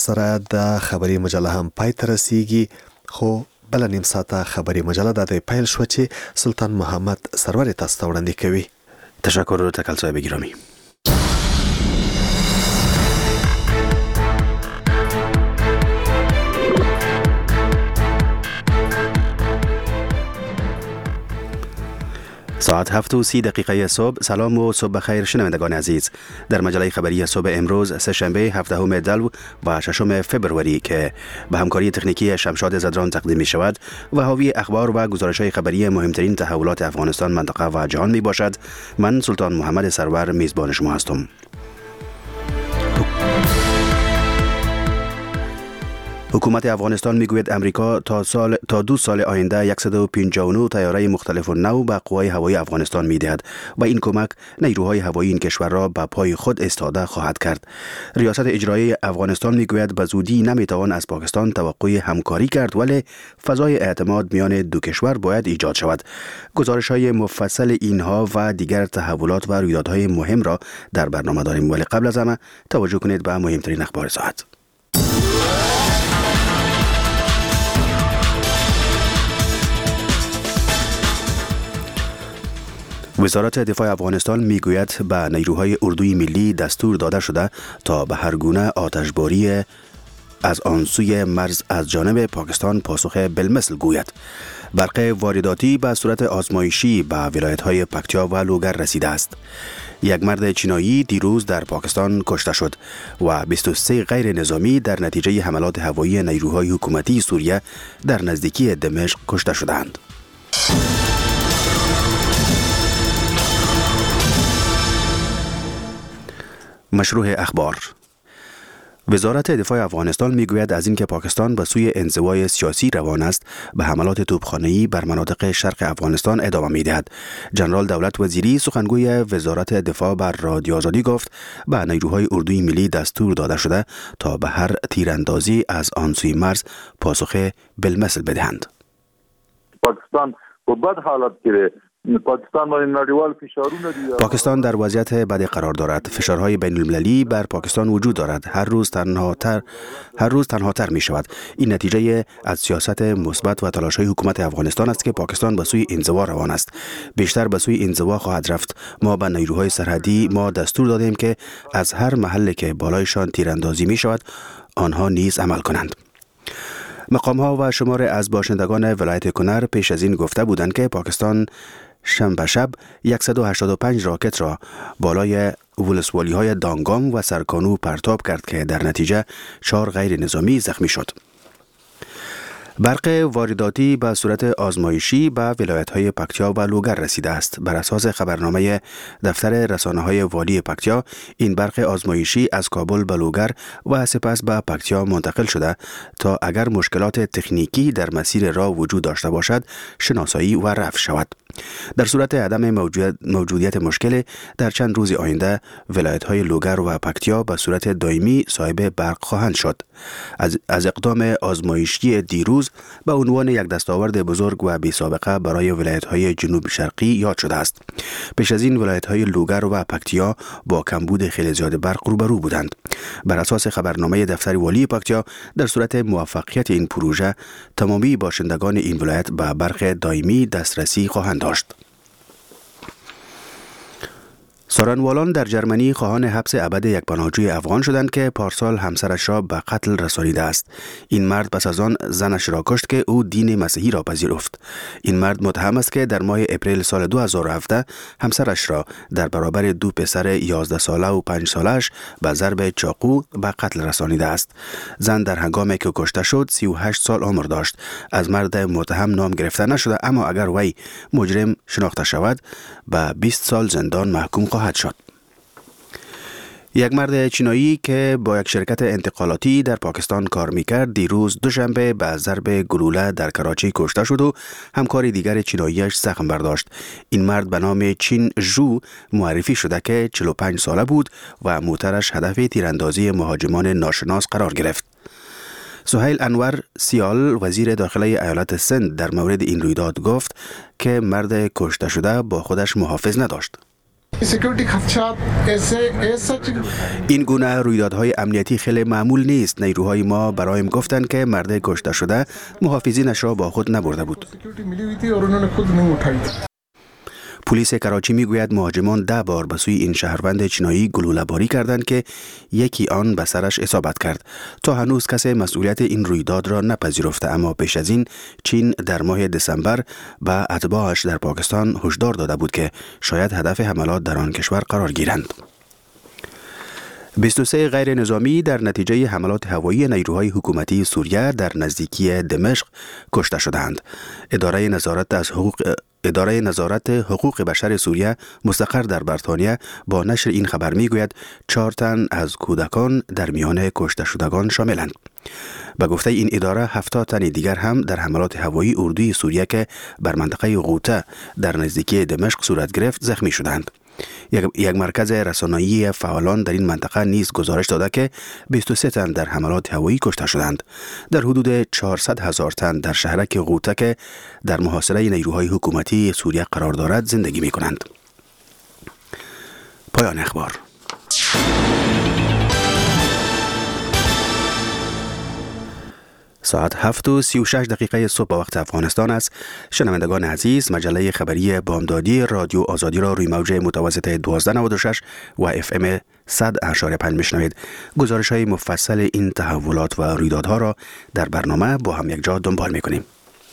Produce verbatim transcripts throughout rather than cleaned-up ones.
سره د خبري مجله هم پای ته رسیږي، خو بل نیم ساعته خبري مجله د پیل شو چې سلطان محمد سرور تاسو ته وړاندې کوي. تشکر تکل صاحب گرامی. ساعت هفت و سی دقیقه صبح. سلام و صبح بخیر شنوندگان عزیز. در مجله خبری صبح امروز سه‌شنبه هفدهم دلو و ششم فبروری که به همکاری تکنیکی شمشاد زدران تقدیم می شود و حاوی اخبار و گزارش‌های خبری مهمترین تحولات افغانستان، منطقه و جهان می باشد. من سلطان محمد سرور میزبان شما هستم. حکومت افغانستان میگوید امریکا تا سال تا دو سال آینده صد و پنجاه و نه طیاره مختلف نو به قوای هوایی افغانستان میدهد و این کمک نیروهای هوایی این کشور را به پای خود استاده خواهد کرد. ریاست اجرایی افغانستان میگوید به زودی نمیتوان از پاکستان توقع همکاری کرد، ولی فضای اعتماد میان دو کشور باید ایجاد شود. گزارش‌های مفصل اینها و دیگر تحولات و رویدادهای مهم را در برنامه داریم، ولی قبل از همه توجه کنید به مهمترین اخبار ساعت. وزارت دفاع افغانستان میگوید به نیروهای اردوی ملی دستور داده شده تا به هر گونه آتشباری از آن سوی مرز از جانب پاکستان پاسخ بالمثل گوید. برق وارداتی به صورت آزمایشی به ولایت‌های پکتیا و لوگر رسیده است. یک مرد چینایی دیروز در پاکستان کشته شد و بیست و سه غیر نظامی در نتیجه حملات هوایی نیروهای حکومتی سوریه در نزدیکی دمشق کشته شدند. مشروع اخبار. وزارت دفاع افغانستان میگوید از اینکه پاکستان به سوی انزوای سیاسی روان است، به حملات توپخانه‌ای بر مناطق شرق افغانستان ادامه میدهد. جنرال دولت وزیری سخنگوی وزارت دفاع بر رادیو آزادی گفت به نیروهای اردوی ملی دستور داده شده تا به هر تیراندازی از آن سوی مرز پاسخ بالمثل بدهند. پاکستان په بد حالت کې پاکستان باندې نړیوال فشارونه دي. پاکستان در وضعیت بدی قرار دارد. فشارهای بین المللی بر پاکستان وجود دارد. هر روز تنها تر هر روز تنها تر می شود. این نتیجه از سیاست مثبت و تلاش‌های حکومت افغانستان است که پاکستان به سوی انزوا روان است. بیشتر به سوی انزوا خواهد رفت. ما به نیروهای سرحدی ما دستور دادیم که از هر محلی که بالایشان تیراندازی می شود آنها نیز عمل کنند. مقام‌ها و شمار از باشندگان ولایت کنر پیش از این گفته بودند که پاکستان شنبه شب صد و هشتاد و پنج راکت را بالای ولسوالی‌های دانگام و سرکانو پرتاب کرد که در نتیجه چهار غیر نظامی زخمی شد. برق وارداتی به صورت آزمایشی به ولایت‌های پکتیا و لوگر رسیده است. بر اساس خبرنامه دفتر رسانه‌های والی پکتیا، این برق آزمایشی از کابل به لوگر و سپس به پکتیا منتقل شده تا اگر مشکلات تکنیکی در مسیر راه وجود داشته باشد شناسایی و رفع شود. در صورت عدم موجود موجودیت مشکل در چند روز آینده ولایت‌های لوگر و پکتیا به صورت دائمی صاحب برق خواهند شد. از, از اقدام آزمایشی دیروز به عنوان یک دستاورد بزرگ و بی سابقه برای ولایت‌های جنوب شرقی یاد شده است. پیش از این ولایت‌های لوگر و پکتیا با کمبود خیلی زیاد برق روبرو بودند. بر اساس خبرنامه دفتر والی پکتیا، در صورت موفقیت این پروژه تمامی باشندگان این ولایت به برق دائمی دسترسی خواهند داشت. سارنوالان در جرمنی خواهان حبس ابد یک پناهجوی افغان شدند که پارسال همسرش را به قتل رسانیده است. این مرد پس از آن زنش را کشت که او دین مسیحی را پذیرفت. این مرد متهم است که در ماه اپریل سال دو هزار و هفده همسرش را در برابر دو پسر یازده ساله و پنج سالش به ضرب چاقو به قتل رسانیده است. زن در هنگامی که کشته شد سی و هشت سال عمر داشت. از مرد متهم نام گرفته نشده، اما اگر وی مجرم شناخته شود به بیست سال زندان محکوم خواهد شد. یک مرد چینایی که با یک شرکت انتقالاتی در پاکستان کار میکرد دیروز دوشنبه به ضرب گلوله در کراچی کشته شد و همکار دیگر چیناییش زخم برداشت. این مرد به نام چین ژو معرفی شده که چهل و پنج ساله بود و موترش هدف تیراندازی مهاجمان ناشناس قرار گرفت. سهیل انور سیال وزیر داخله ایالت سند در مورد این رویداد گفت که مرد کشته شده با خودش محافظ نداشت. این گونه رویدادهای امنیتی خیلی معمول نیست. نیروهای ما برایم گفتند که مرد کشته شده محافظینش را با خود نبرده بود. پلیس کراچی میگوید مهاجمان ده بار به سوی این شهروند چینایی گلوله باری کردند که یکی آن به سرش اصابت کرد. تا هنوز کسی مسئولیت این رویداد را نپذیرفته، اما پیش از این چین در ماه دسامبر به اتباعش در پاکستان هشدار داده بود که شاید هدف حملات در آن کشور قرار گیرند. بیست و سه غیر نظامی در نتیجه حملات هوایی نیروهای حکومتی سوریه در نزدیکی دمشق کشته شدند. اداره نظارت از حقوق اداره نظارت حقوق بشر سوریه مستقر در بریتانیا با نشر این خبر میگوید چهار تن از کودکان در میان کشته شدگان شاملند. به گفته این اداره هفتاد تن دیگر هم در حملات هوایی اردوی سوریه که بر منطقه غوطه در نزدیکی دمشق صورت گرفت زخمی شدند. یک مرکز رسانه‌ای فعالان در این منطقه نیز گزارش داده که بیست و سه تن در حملات هوایی کشته شدند. در حدود چهارصد هزار تن در شهرک غوطه که در محاصره نیروهای حکومتی سوریه قرار دارد زندگی می کنند. پایان اخبار. ساعت هفت و سی و شش دقیقه صبح به وقت افغانستان است. شنوندگان عزیز، مجله خبری بامدادی رادیو آزادی را روی موج متوسط دوازده نود و شش و اف ام صد اشاره پنج میشنوید. گزارش های مفصل این تحولات و رویدادها را در برنامه با هم یک جا دنبال میکنیم.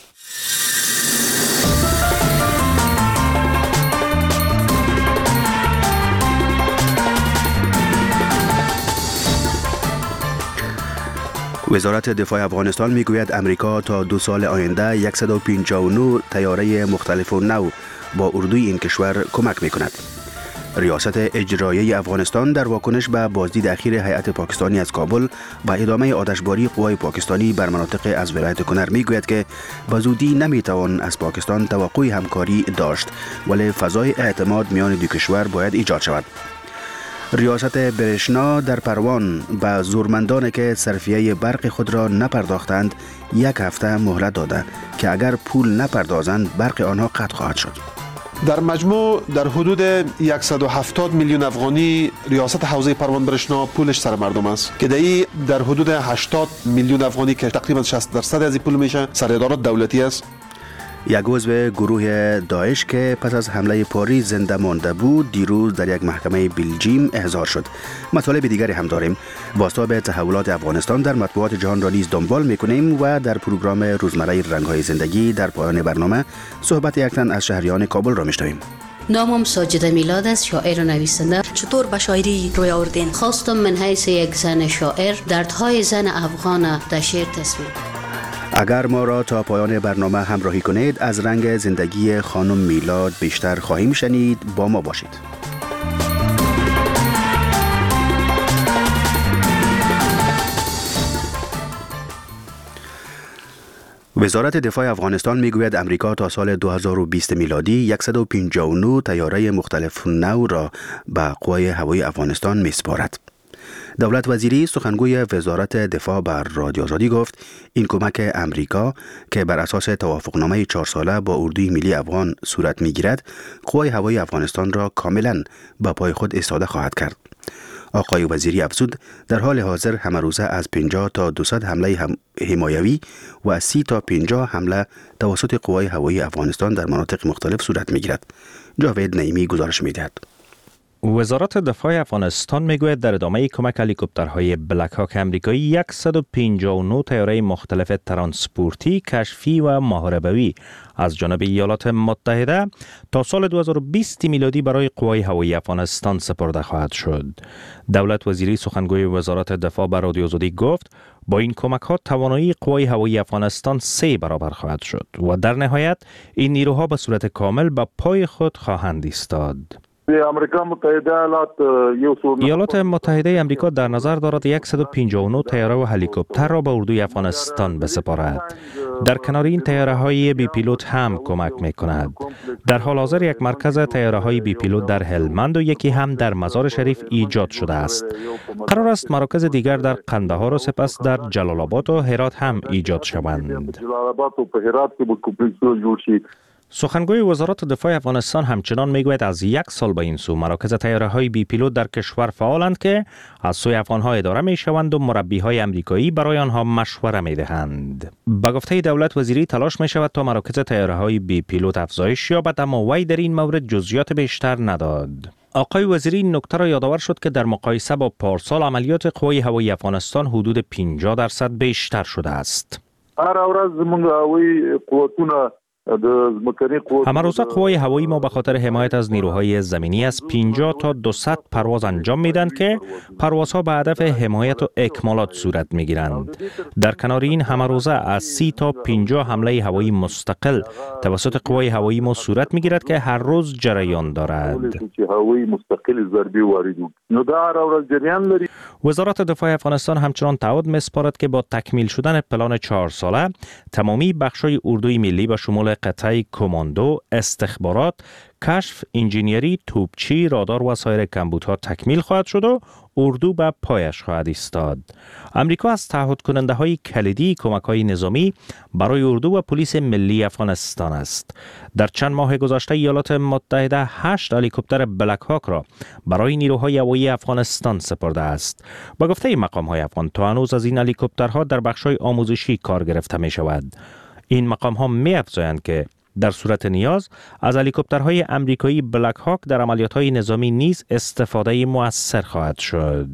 وزارت دفاع افغانستان میگوید امریکا تا دو سال آینده صد و پنجاه و نه طیاره مختلف و نو با اردوی این کشور کمک میکند. ریاست اجرایی افغانستان در واکنش به بازدید اخیر هیئت پاکستانی از کابل با ادامه آتشباری قوای پاکستانی بر مناطق از ولایت کنر میگوید که به زودی نمیتوان از پاکستان توقع همکاری داشت، ولی فضای اعتماد میان دو کشور باید ایجاد شود. ریاست برشنا در پروان به زورمندان که صرفیه برق خود را نپرداختند یک هفته مهلت داده که اگر پول نپردازند برق آنها قطع خواهد شد. در مجموع در حدود صد و هفتاد میلیون افغانی ریاست حوزه پروان برشنا پولش سر مردم است که دایی در حدود هشتاد میلیون افغانی که تقریبا شصت درصد از این پول میشه سر ادارات دولتی است. یک عضو گروه داعش که پس از حمله پاریس زنده مانده بود دیروز در یک محکمه بلژیم احضار شد. مطالب دیگری هم داریم. بازتاب تحولات افغانستان در مطبوعات جهان را نیز دنبال میکنیم و در پروگرام روزمره رنگ‌های زندگی در پایان برنامه صحبت یک تن از شهریان کابل را میشنویم. نامم ساجده میلاد است، شاعر و نویسنده. چطور به شاعری روی آوردین؟ خواستم من حیث یک زن شاعر دردهای زن افغان در شعر تصویر. اگر ما را تا پایان برنامه همراهی کنید از رنگ زندگی خانم میلاد بیشتر خواهیم شنید. با ما باشید. وزارت دفاع افغانستان میگوید امریکا تا سال دو هزار و بیست میلادی صد و پنجاه و نه طیاره مختلف نو را به قوای هوایی افغانستان میسپارد. دولت وزیری سخنگوی وزارت دفاع بر رادیو آزادی گفت این کمک امریکا که بر اساس توافقنامه چهار ساله با اردوی ملی افغان صورت میگیرد قوای هوایی افغانستان را کاملا به پای خود ایستاده خواهد کرد. آقای وزیری افزود در حال حاضر همه روزه از پنجاه تا دویست حمله هم حمایوی و از سی تا پنجاه حمله توسط قوای هوایی افغانستان در مناطق مختلف صورت میگیرد. جاوید نعیمی گزارش میدهد. وزارت دفاع افغانستان میگوید در ادامه کمک هلیکوپترهای بلک هاک امریکایی صد و پنجاه و نه طیاره مختلف ترانسپورتی، کشفی و محاربوی از جانب ایالات متحده تا سال دو هزار و بیست میلادی برای قوای هوایی افغانستان سپرده خواهد شد. دولت وزیری سخنگوی وزارت دفاع بر رادیو آزادی گفت با این کمک ها توانایی قوای هوایی افغانستان سه برابر خواهد شد و در نهایت این نیروها به صورت کامل به پای خود خواهند ایستاد. ایالات متحده امریکا در نظر دارد صد و پنجاه و نه طیاره و هلیکوپتر را به اردوی افغانستان بسپارد. در کنار این طیاره های بی پیلوت هم کمک می کند. در حال حاضر یک مرکز طیاره های بی پیلوت در هلمند و یکی هم در مزار شریف ایجاد شده است. قرار است مراکز دیگر در قندهار و سپس در جلال آباد و هرات هم ایجاد شوند. سخنگوی وزارت دفاع افغانستان همچنان میگوید از یک سال به این سو مراکز طیاره‌های بی پیلوت در کشور فعالند که از سوی افغان‌ها اداره می‌شوند و مربی‌های آمریکایی برای آنها مشوره می‌دهند. به گفته دولت وزیری تلاش می‌شود تا مراکز طیاره‌های بی پیلوت افزایش یابد، اما وی در این مورد جزئیات بیشتر نداد. آقای وزیری این نکته را یادآور شد که در مقایسه با پارسال عملیات قوای هوایی افغانستان حدود پنجاه درصد بیشتر شده است. هر ورځ زموږ هوایی قوتونه همه روزه قوای هوایی ما به خاطر حمایت از نیروهای زمینی از پنجاه تا دویست پرواز انجام میدن که پروازها به هدف حمایت و اکمالات صورت میگیرند. در کنار این همه روزه از سی تا پنجاه حمله هوایی مستقل توسط قوای هوایی ما صورت میگیرد که هر روز جریان دارد. وزارت دفاع افغانستان همچنان تعهد میسپارد که با تکمیل شدن پلان چهار ساله تمامی بخش‌های اردوی ملی به شمول قطعه کماندو، استخبارات، کشف، انجینیری، توپچی، رادار و سایر کمبودها تکمیل خواهد شد و اردو به پایش خواهد ایستاد. امریکا از تعهد کننده های کلیدی کمک های نظامی برای اردو و پلیس ملی افغانستان است. در چند ماه گذشته ایالات متحده هشت هلیکوپتر بلک هاک را برای نیروهای هوایی افغانستان سپرده است. با گفته مقام های افغان تا هنوز از این هلیکوپترها در بخش های آموزشی کار گرفته می شود. این مقام ها می افزایند که در صورت نیاز از هلیکوپترهای امریکایی بلک هاک در عملیات‌های نظامی نیز استفاده مؤثر خواهد شد.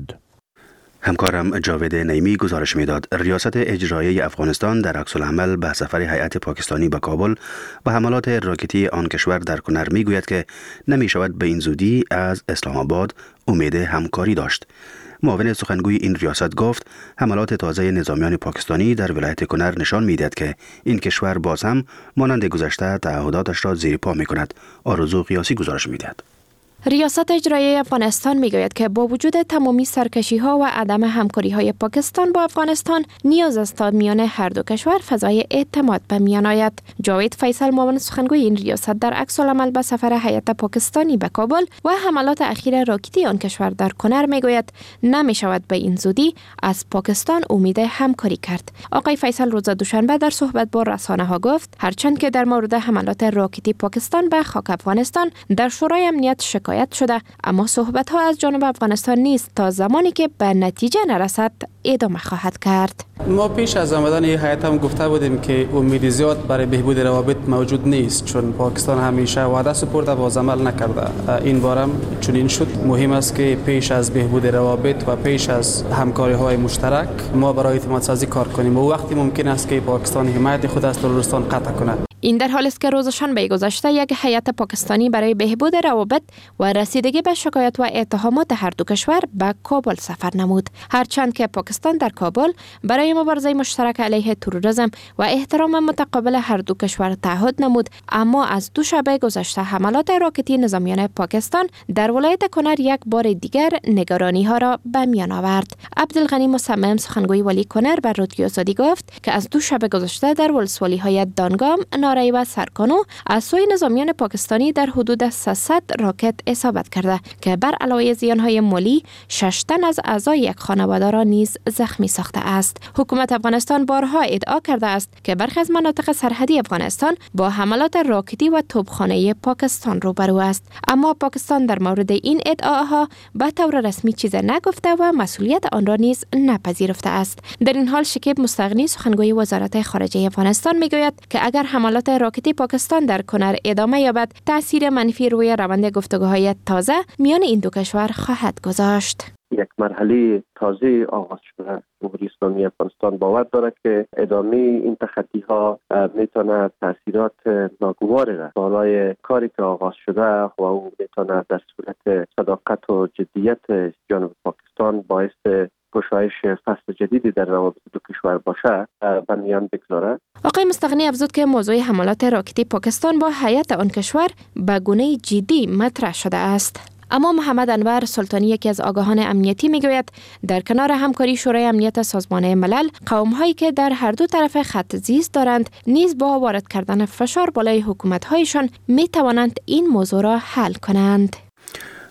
همکارم جاوید نعیمی گزارش میداد. ریاست اجرایی افغانستان در عکس العمل به سفر هیئت پاکستانی به کابل و حملات راکتی آن کشور در کنر میگوید که نمی شود به این زودی از اسلام آباد امید همکاری داشت. معاون سخنگوی این ریاست گفت حملات تازه نظامیان پاکستانی در ولایت کنر نشان میدهد که این کشور باز هم مانند گذشته تعهداتش را زیر پا می کند. آرزو قیاسی گزارش میدهد. ریاست اجرایی افغانستان میگوید که با وجود تمامی سرکشی ها و عدم همکاری های پاکستان با افغانستان نیاز است تا میان هر دو کشور فضای اعتماد به میان آید. جاوید فیصل معاون سخنگوی این ریاست در عکس العمل به سفر هیئت پاکستانی به کابل و حملات اخیر راکتی آن کشور در کنر میگوید نمی شود به این زودی از پاکستان امید همکاری کرد. آقای فیصل روز دوشنبه در صحبت با رسانه ها گفت هرچند که در مورد حملات راکتی پاکستان به خاک افغانستان در شورای امنیت شکایت شده، اما صحبت ها از جانب افغانستان نیست تا زمانی که به نتیجه نرسد ادامه خواهد کرد. ما پیش از آمدن این هیئت هم گفته بودیم که امید زیاد برای بهبود روابط موجود نیست، چون پاکستان همیشه وعده سپرده باز عمل نکرده. این بارم چنین شد. مهم است که پیش از بهبود روابط و پیش از همکاری های مشترک ما برای اعتماد سازی کار کنیم و وقتی ممکن است که پاکستان حمایت خود از تروریستان قطع کند. این در حالی است که روز شنبه گذشته یک هیئت پاکستانی برای بهبود روابط و رسیدگی به شکایات و اتهامات هر دو کشور به کابل سفر نمود. هرچند که پاکستان در کابل برای مبارزه مشترک علیه تروریسم و احترام متقابل هر دو کشور تعهد نمود، اما از دو شنبه گذشته حملات راکتی نظامیان پاکستان در ولایت کنر یک بار دیگر نگرانی ها را به میان آورد. عبدالغنی مصمم سخنگوی ولی کنر بر رادیو آزادی گفت که از دو شنبه گذشته در ولسوالی های دانگام، نارای و سرکانو از سوی نظامیان پاکستانی در حدود سیصد راکت اصابت کرده که بر علاوه زیانهای مالی شش تن از اعضای یک خانواده را نیز زخمی ساخته است. حکومت افغانستان بارها ادعا کرده است که برخی از مناطق سرحدی افغانستان با حملات راکتی و توپخانه پاکستان روبرو است، اما پاکستان در مورد این ادعاها به طور رسمی چیز نگفته و مسئولیت آن را نیز نپذیرفته است. در این حال شکیب مستغنی سخنگوی وزارت خارجه افغانستان میگوید که اگر حملات راکتی پاکستان در کنر ادامه یابد، تأثیر منفی روی روند گفتگوهای تازه میان این دو کشور خواهد گذاشت. یک مرحله تازه آغاز شده. جمهوری اسلامی افغانستان باور دارد که ادامه این تخطی ها میتونه تاثیرات ناگواری را بالای کاری که آغاز شده و اون میتونه در صورت صداقت و جدیت جانب پاکستان باعث گشایش فصل جدیدی در روابط دو کشور باشه به میان بگذاره. آقای مستغنی افزود که موضوع حملات راکتی پاکستان با هیئت آن کشور به گونه جدی مطرح شده است. اما محمد انور سلطانی یکی از آگاهان امنیتی میگوید در کنار همکاری شورای امنیت سازمان ملل، قوم‌هایی که در هر دو طرف خط زیست دارند نیز با وارد کردن فشار بالای حکومت‌هایشان می‌توانند این موضوع را حل کنند.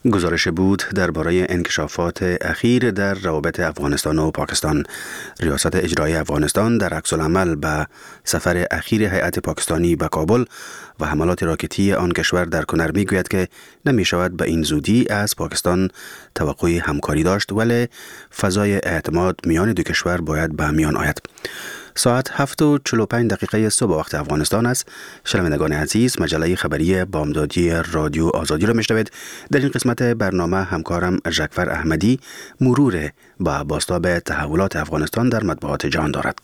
گزارش بود درباره انکشافات اخیر در روابط افغانستان و پاکستان. ریاست اجرایی افغانستان در عکس العمل به سفر اخیر هیئت پاکستانی به کابل و حملات راکتی آن کشور در کنر میگوید که نمی شود به این زودی از پاکستان توقع همکاری داشت، ولی فضای اعتماد میان دو کشور باید به میان آید. ساعت هفت و چهل و پنج دقیقه صبح وقت افغانستان است. شنوندگان عزیز، مجله خبری بامدادی رادیو آزادی را میشنوید. در این قسمت برنامه همکارم ژکفر احمدی مرور با بازتاب تحولات افغانستان در مطبوعات جهان دارد.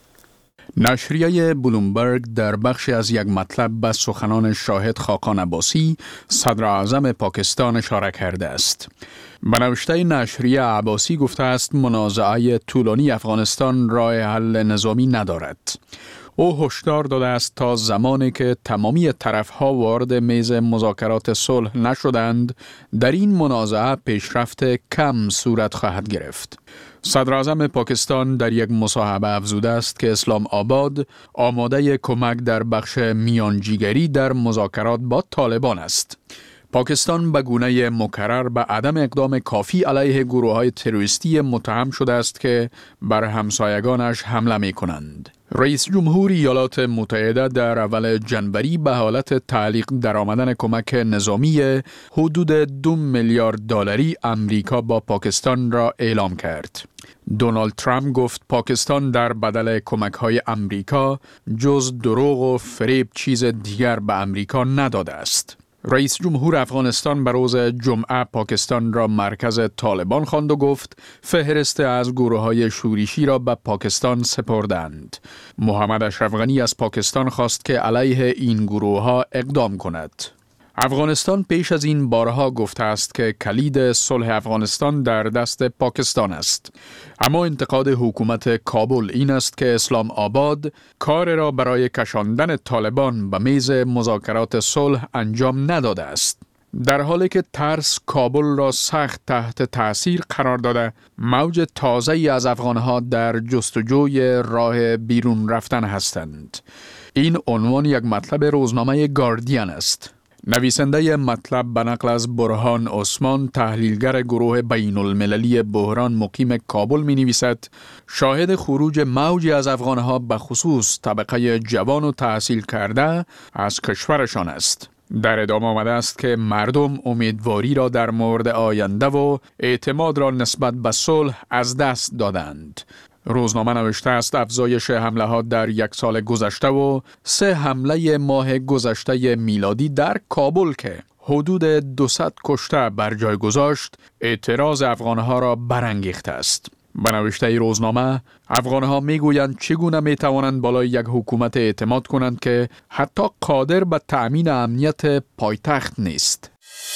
نشریه بلومبرگ در بخش از یک مطلب به سخنان شاهد خاقان عباسی صدر اعظم پاکستان اشاره کرده است. به نوشته نشریه عباسی گفته است منازعه طولانی افغانستان راه حل نظامی ندارد. او هشدار داده است تا زمانی که تمامی طرف‌ها وارد میز مذاکرات صلح نشدند، در این منازعه پیشرفت کم صورت خواهد گرفت. صدر اعظم پاکستان در یک مصاحبه افزوده است که اسلام آباد آماده کمک در بخش میانجیگری در مذاکرات با طالبان است. پاکستان به گونه مکرر به عدم اقدام کافی علیه گروه‌های تروریستی متهم شده است که بر همسایگانش حمله می‌کنند. رئیس جمهور ایالات متحده در اول جنوری به حالت تعلیق درآمدن کمک نظامی حدود دو میلیارد دلاری امریکا با پاکستان را اعلام کرد. دونالد ترامپ گفت پاکستان در بدل کمک‌های امریکا جز دروغ و فریب چیز دیگر به امریکا نداده است. رئیس جمهور افغانستان به روز جمعه پاکستان را مرکز طالبان خواند و گفت فهرست از گروه‌های شورشی را به پاکستان سپردند. محمد اشرف غنی از پاکستان خواست که علیه این گروه‌ها اقدام کند. افغانستان پیش از این بارها گفته است که کلید صلح افغانستان در دست پاکستان است. اما انتقاد حکومت کابل این است که اسلام آباد کار را برای کشاندن طالبان به میز مذاکرات صلح انجام نداده است. در حالی که ترس کابل را سخت تحت تأثیر قرار داده، موج تازه‌ای از افغانها در جستجوی راه بیرون رفتن هستند. این عنوان یک مطلب روزنامه گاردین است. نویسنده مطلب به نقل از برهان عثمان، تحلیلگر گروه بین المللی بحران مقیم کابل می نویسد شاهد خروج موجی از افغانها به خصوص طبقه جوان و تحصیل کرده از کشورشان است. در ادامه آمده است که مردم امیدواری را در مورد آینده و اعتماد را نسبت به صلح از دست دادند. روزنامه نوشته است افزایش حمله ها در یک سال گذشته و سه حمله ماه گذشته میلادی در کابل که حدود دویست کشته بر جای گذاشت اعتراض افغانها را برانگیخته است. به نوشته روزنامه افغانها میگویند چگونه میتوانند بالای یک حکومت اعتماد کنند که حتی قادر به تأمین امنیت پایتخت نیست.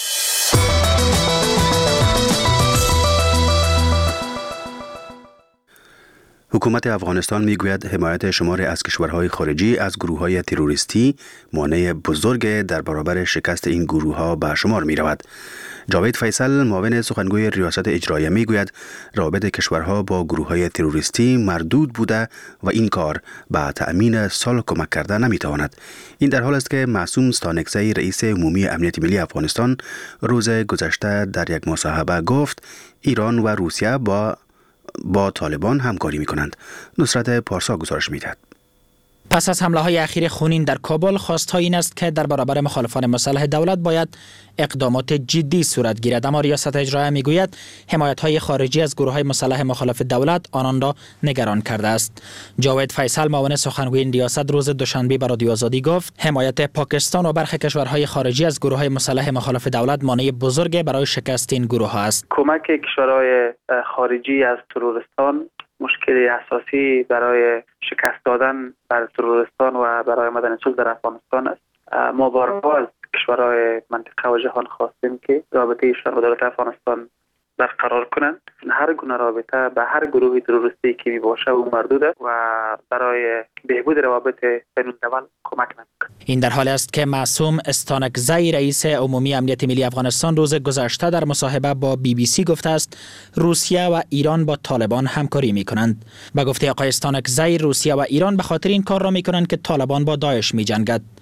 حکومت افغانستان میگوید حمایت شماری از کشورهای خارجی از گروه‌های تروریستی مانع بزرگ در برابر شکست این گروه‌ها به شمار می‌رود. جاوید فیصل، معاون سخنگوی ریاست اجرایی میگوید روابط کشورها با گروه‌های تروریستی مردود بوده و این کار به تأمین صلح کمک کرده نمی‌تواند. این در حال است که معصوم ستانکزی، رئیس عمومی امنیت ملی افغانستان، روز گذشته در یک مصاحبه گفت ایران و روسیه با با طالبان همکاری می‌کنند. نصرت پارسا گزارش می‌دهد. پس از حمله های اخیر خونین در کابل، خواست‌ها این است که در برابر مخالفان مسلح دولت باید اقدامات جدی صورت گیرد. اما ریاست اجرایی میگوید حمایت‌های خارجی از گروه‌های مسلح مخالف دولت آنان را نگران کرده است. جاوید فیصل، معاون سخنگوی این ریاست، روز دوشنبه بر رادیو آزادی گفت حمایت پاکستان و برخی کشورهای خارجی از گروه‌های مسلح مخالف دولت مانع بزرگ برای شکست این گروه‌ها است. کمک کشورهای خارجی از تروریستان مشکلی اساسی برای شکست دادن بر تروریستان و برای آمدن صلح در افغانستان است. ما بارها از کشورهای منطقه و جهان خواستیم که رابطه ایشان با دولت افغانستان برقرار کنند. هر گونه رابطه به هر گروه تروریستی که می باشه او مردود است و برای بهبود روابط بین الدول کمک نمی‌کند. این در حال است که معصوم استانکزی، رئیس عمومی امنیت ملی افغانستان، روز گذشته در مصاحبه با بی بی سی گفته است روسیه و ایران با طالبان همکاری می‌کنند. به گفته آقای استانکزی، روسیه و ایران به خاطر این کار را می‌کنند که طالبان با داعش می‌جنگد.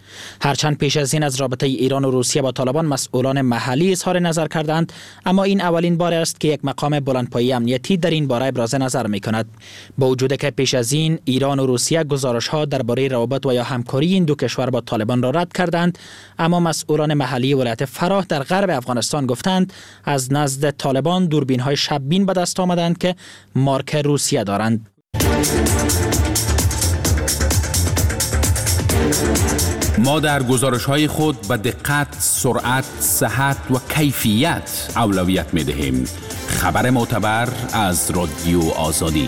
هرچند پیش از این از رابطه ایران و روسیه با طالبان مسئولان محلی اظهار نظر کردند، اما این اولین بار است که یک مقام بلندپایه امنیتی در این باره ابراز نظر می کند. با وجود که پیش از این ایران و روسیه گزارش ها درباره روابط و یا همکاری این دو کشور با طالبان را رد کردند، اما مسئولان محلی ولایت فراه در غرب افغانستان گفتند از نزد طالبان دوربین های شب‌بین به دست آمدند که مارک روسیه دارند. ما در گزارش‌های خود به دقت، سرعت، صحت و کیفیت اولویت می‌دهیم. خبر معتبر از رادیو آزادی.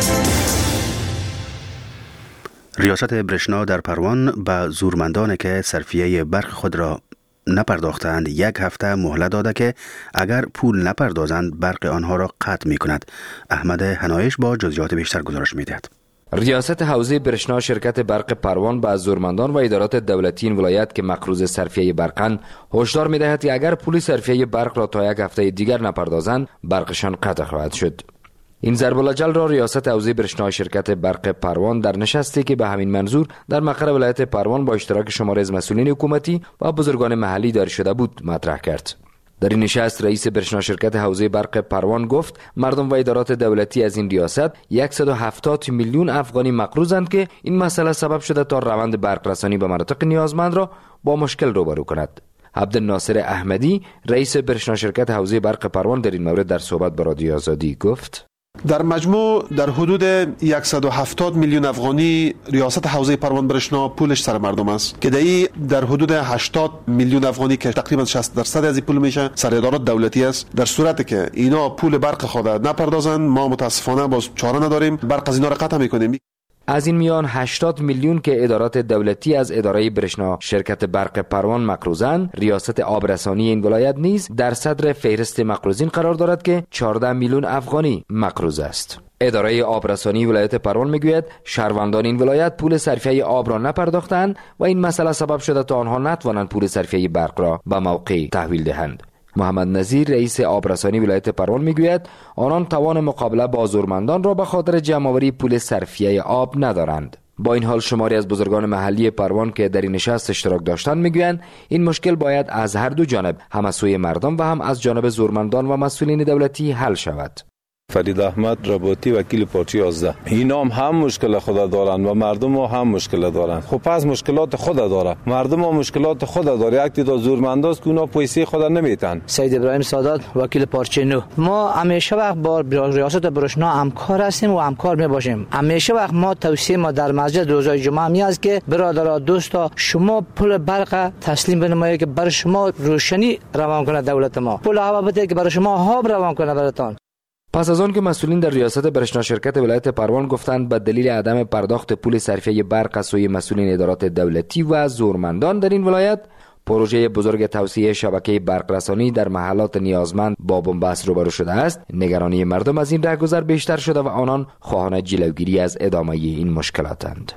ریاست برشنا در پروان به زورمندان که صرفیه برق خود را نپرداختند یک هفته مهلت داده که اگر پول نپردازند برق آنها را قطع می‌کند. احمد حنایش با جزئیات بیشتر گزارش می‌دهد. ریاست حوزه برشنا شرکت برق پروان به زورمندان و ادارات دولتی این ولایت که مقروض صرفیه برقند هشدار می‌دهد که اگر پول صرفیه برق را تا یک هفته دیگر نپردازند برقشان قطع خواهد شد. این ضرب الجل را ریاست حوزه برشنا شرکت برق پروان در نشستی که به همین منظور در مقر ولایت پروان با اشتراک شماری از مسئولین حکومتی و بزرگان محلی داری شده بود مطرح کرد. در این نشست رئیس برشنا شرکت حوزه برق پروان گفت مردم و ادارات دولتی از این ریاست صد و هفتاد میلیون افغانی مقروضند که این مسئله سبب شده تا روند برق رسانی به مناطق نیازمند را با مشکل روبرو کند. عبدالناصر احمدی رئیس برشنا شرکت حوزه برق پروان در این مورد در صحبت با رادیو آزادی گفت در مجموع در حدود صد و هفتاد میلیون افغانی ریاست حوزه پروان برشنا پولش سر مردم است که دایی در حدود هشتاد میلیون افغانی که تقریبا شصت درصد از این پول میشه سر ادارات دولتی است. در صورتی که اینا پول برق خود نپردازند ما متاسفانه باز چاره نداریم، برق از اینا را قطع میکنیم. از این میان هشتاد میلیون که ادارات دولتی از اداره برشنا شرکت برق پروان مقروضند، ریاست آبرسانی این ولایت نیز در صدر فهرست مقروضین قرار دارد که چهارده میلیون افغانی مقروض است. اداره آبرسانی ولایت پروان میگوید شهروندان این ولایت پول صرفیه آب را نپرداختند و این مسئله سبب شده تا آنها نتوانند پول صرفیه برق را به موقع تحویل دهند. محمد نظیر رئیس آبرسانی ولایت پروان میگوید آنان توان مقابله با زورمندان را به خاطر جمع‌آوری پول صرفیه آب ندارند. با این حال شماری از بزرگان محلی پروان که در این نشست اشتراک داشتند میگویند این مشکل باید از هر دو جانب، هم از سوی مردم و هم از جانب زورمندان و مسئولین دولتی حل شود. فرید احمد رباطی وکیل پارچه یازده. اینا هم, هم مشکل خود دارند و مردم هم مشکل دارند. خب پس مشکلات خود داره، مردم هم مشکلات خود داره. یک تعداد زورمنداست که اونا پیسه خود نمیتن. سید ابراهیم سادات وکیل پارچه نو. ما همیشه وقت با ریاست برشنا همکار هستیم و همکار میباشیم. همیشه وقت ما توصیه ما در مسجد روزهای جمعه می است که برادرها دوستا شما پول برق تسلیم بنمایید که برای شما روشنی روان کنه دولت ما. پول هوا بده که برای شما آب روان کنه براتون. پس از آن که مسئولین در ریاست برشنا شرکت ولایت پروان گفتند به دلیل عدم پرداخت پول صرفیه برق از سوی مسئولین ادارات دولتی و زورمندان در این ولایت، پروژه بزرگ توسعه شبکه برق رسانی در محلات نیازمند با بنبست روبرو شده است، نگرانی مردم از این رهگذر بیشتر شده و آنان خواهان جلوگیری از ادامه این مشکلاتند.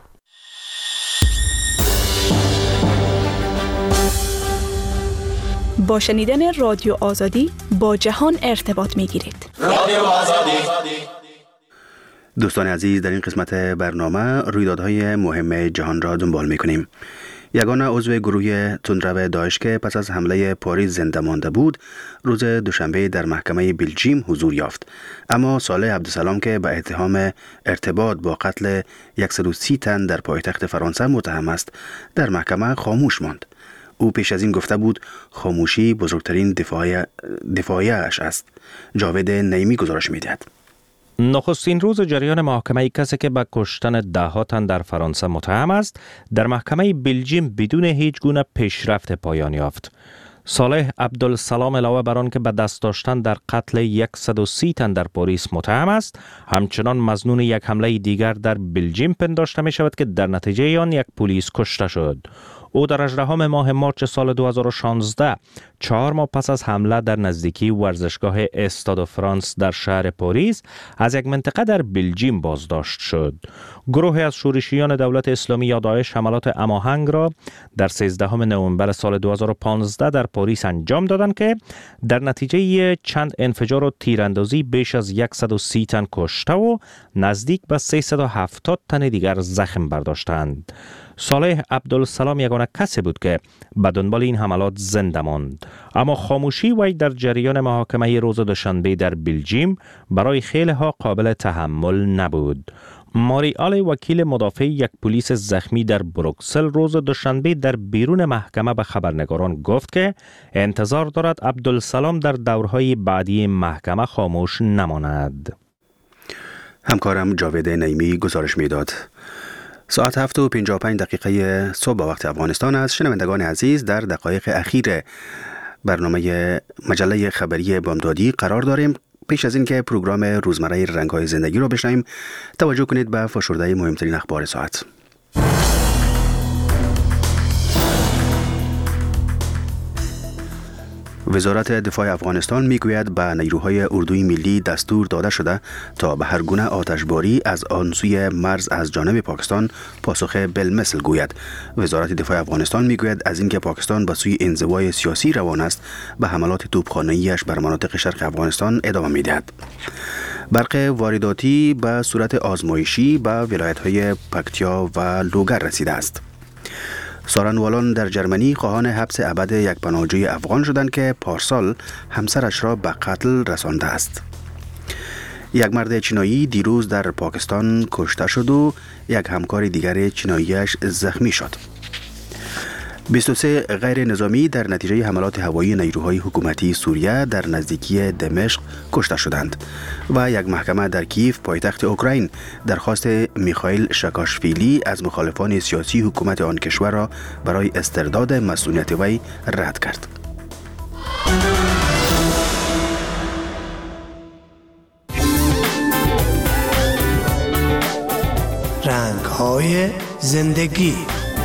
با شنیدن رادیو آزادی با جهان ارتباط می‌گیرید. رادیو آزادی. دوستان عزیز، در این قسمت برنامه رویدادهای مهم جهان را دنبال می‌کنیم. یگانه عضو گروه تندرو داعش که پس از حمله پاریس زنده مانده بود، روز دوشنبه در محکمه بلژیم حضور یافت. اما صالح عبدالسلام که به اتهام ارتباط با قتل صد و سی تن در پایتخت فرانسه متهم است، در محکمه خاموش ماند. او پیش از این گفته بود خاموشی بزرگترین دفاعی دفاعیش است. جاوید نعیمی گزارش می‌دهد. نخستین روز جریان محاکمه کسی که به کشتن ده ها تن در فرانسه متهم است در محکمه بلژیم بدون هیچ گونه پیشرفت پایان یافت. صالح عبدالسلام علاوه بر آن که به دست داشتن در قتل صد و سی تن در پاریس متهم است، همچنان مظنون یک حمله دیگر در بلژیم پنداشته می شود که در نتیجه آن یک پلیس کشته شد. او در هجدهم ماه مارچ سال دو هزار و شانزده، چهار ماه پس از حمله در نزدیکی ورزشگاه استاد فرانس در شهر پاریس، از یک منطقه در بلژیم بازداشت شد. گروهی از شورشیان دولت اسلامی یا داعش حملات هماهنگ را در سیزدهم نوامبر سال دو هزار و پانزده در پاریس انجام دادند که در نتیجه چند انفجار و تیراندازی بیش از صد و سی تن کشته و نزدیک به سیصد و هفتاد تن دیگر زخم برداشتند. صالح عبدالسلام یگانه متاسفانه کسی بود که به دنبال این حملات زنده ماند. اما خاموشی وی در جریان محاکمه روز دوشنبه در بلژیم برای خیلی ها قابل تحمل نبود. ماری آلی، وکیل مدافع یک پلیس زخمی در بروکسل، روز دوشنبه در بیرون محکمه به خبرنگاران گفت که انتظار دارد عبدالسلام در دورهای بعدی محکمه خاموش نماند. همکارم جاوید نعیمی گزارش میداد. ساعت هفت و پنجاه و پنج دقیقه صبح به وقت افغانستان است. شنوندگان عزیز، در دقایق اخیر برنامه مجله خبری بامدادی قرار داریم. پیش از این که پروگرام روزمره رنگ‌های زندگی رو بشنویم، توجه کنید به فشرده مهمترین اخبار ساعت. وزارت دفاع افغانستان میگوید به نیروهای اردوی ملی دستور داده شده تا به هر گونه آتشباری از آن سوی مرز از جانب پاکستان پاسخ بالمثل گوید. وزارت دفاع افغانستان میگوید از اینکه پاکستان به سوی انزوای سیاسی روان است، به حملات توپخانه‌ایش بر مناطق شرق افغانستان ادامه میدهد. برق وارداتی به صورت آزمایشی به ولایت‌های پکتیا و لوگر رسیده است. سارنوالان در جرمنی خواهان حبس ابد یک پناهجوی افغان شدند که پارسال همسرش را به قتل رسانده است. یک مرد چینایی دیروز در پاکستان کشته شد و یک همکار دیگر چیناییش زخمی شد. بیست و سه غیر نظامی در نتیجه حملات هوایی نیروهای حکومتی سوریه در نزدیکی دمشق کشته شدند و یک محکمه در کیف پایتخت اوکراین درخواست میخائیل شاکاشویلی از مخالفان سیاسی حکومت آن کشور را برای استرداد مسئولیت وی رد کرد. رنگ‌های زندگی.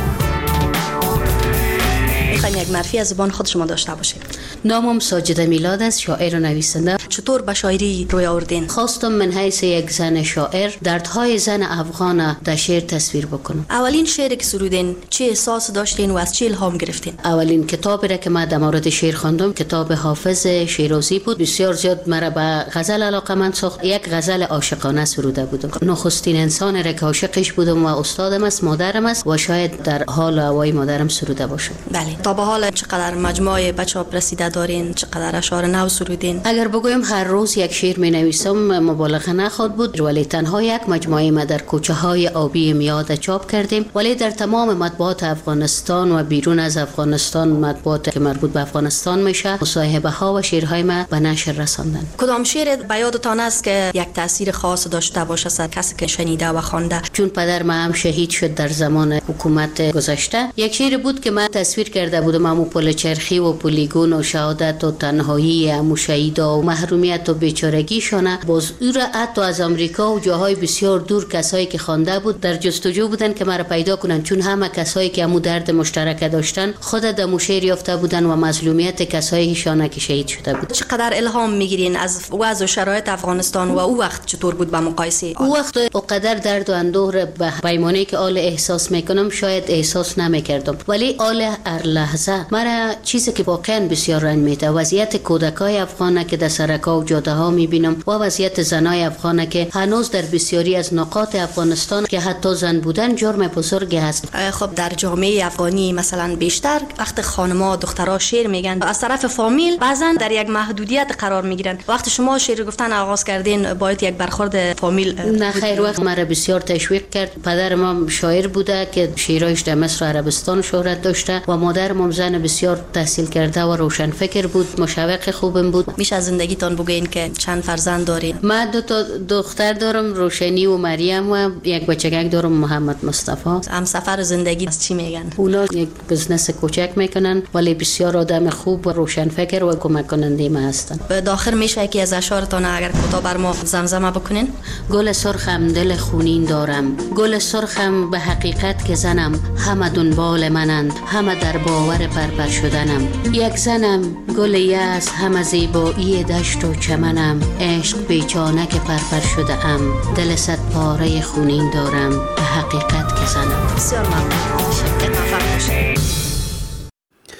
میخوایم یک معرفی از زبان خود شما داشته باشید. نامم ساجده میلاد است، شاعر و نویسنده. چطور به شاعری روی آوردین؟ خواستم من حیث یک زن شاعر دردهای زن افغان در شعر تصویر بکنم. اولین شعری که سرودین چه احساس داشتین و از چه الهام گرفتین؟ اولین کتابی را که من در مورد شعر خواندم کتاب حافظ شیرازی بود. بسیار زیاد مرا به غزل علاقه‌مند ساخت. یک غزل عاشقانه سروده بودم. نخستین انسان را که عاشقش بودم و استادم است، مادرم است و شاید در حال هوای مادرم سروده باشم. بله. تا به حال چقدر مجموعه بچاپ رسیده دارین؟ چقدر اشعار نو سرودین؟ اگر بگویم هر روز یک شعر می نویسم مبالغه نخواهد بود، ولی تنها یک مجموعه ما در کوچه های آبی میاد چاپ کردیم، ولی در تمام مطبوعات افغانستان و بیرون از افغانستان مطبوعات که مربوط به افغانستان میشه مصاحبه ها و شعرهای ما به نشر رساندن. کدام شعر به یادتان است که یک تاثیر خاص داشته باشه سر کسی که شنیده و خوانده؟ چون پدر ما هم شهید شد در زمان حکومت گذشته، یک شعر بود که من تصویر کرده بودم، امو پل چرخی و پلیگون و شهادت و تنهایی امو شهیدا و محرومیت و بیچارگیشانه. باز او را حتی از امریکا و جاهای بسیار دور کسایی که خوانده بود در جستجو بودن که مرا پیدا کنن، چون همه کسایی که امو درد مشترک داشتن خود در مو شعر یافته بودن و مظلومیت کسایی شانه که شهید شده بود. چقدر الهام میگیرین از وضع و شرایط افغانستان و او وقت چطور بود به مقایسه؟ او وقت اقدر درد و اندوه را به پیمانه که آل احساس میکنم شاید احساس نمیکردم، ولی آل هر لحظه مرا چیزی که واقعا بسیار رنج میده وضعیت کودکای افغان که در سرکا و جاده ها میبینم و وضعیت زنای افغان که هنوز در بسیاری از نقاط افغانستان که حتی زن بودن جرم بزرگی هست. خب در جامعه افغانی مثلا بیشتر وقت خانم‌ها دخترها شعر میگن از طرف فامیل بعضن در یک محدودیت قرار میگیرن. وقت شما شعر گفتن آغاز کردین باید یک برخورد فامیل؟ نه خیر، وقت مرا بسیار تشویق کرد. پدرم شاعر بوده که شعرهایش در مصر و عربستان شهرت داشته و مادرم زن بسیار تحصیل کرده و روشن فکر بود، مشوق خوبم بود. میشه از زندگیتان بگین که چند فرزند دارین؟ من دو تا دختر دارم، روشنی و مریم، و یک بچگک دارم محمد مصطفی. هم سفر زندگی از چی میگن؟ اونا یک بزنس کوچک میکنن ولی بسیار آدم خوب و روشن فکر و کمک کننده ما هستن. به داخل میشه که از اشعارتان اگر کوتاه بر ما زمزمه بکنین؟ گل سرخم دل خونین دارم، گل سرخم به حقیقت که زنم، همه دنبال منند، همه در باور پرپر شدنم. یک زنم گل یاس، همه زیبایی دشت و چمنم، عشق بیچانه که پرپر شده ام، دل صد پاره خونین دارم، به حقیقت که زنم. بسیار ممنون.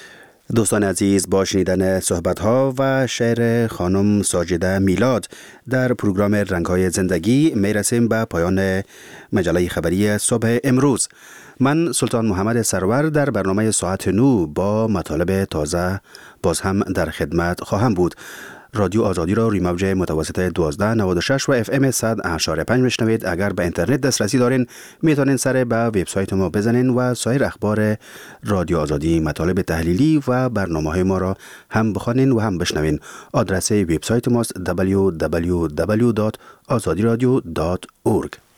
دوستان عزیز، با شنیدن صحبت‌ها و شعر خانم ساجده میلاد در پروگرام رنگ‌های زندگی میرسیم به پایان مجله خبری صبح امروز. من سلطان محمد سرور در برنامه ساعت نو با مطالب تازه باز هم در خدمت خواهم بود. رادیو آزادی را روی موج متوسط دوازده نود و شش و اف ام صد و اشاره پنج میشنوید. اگر به اینترنت دسترسی دارین میتونین سر به وبسایت ما بزنین و سایر اخبار رادیو آزادی، مطالب تحلیلی و برنامه‌های ما را هم بخوانین و هم بشنوین. آدرس وبسایت ماست دبلیو دبلیو دبلیو دات آزادی رادیو دات اورگ.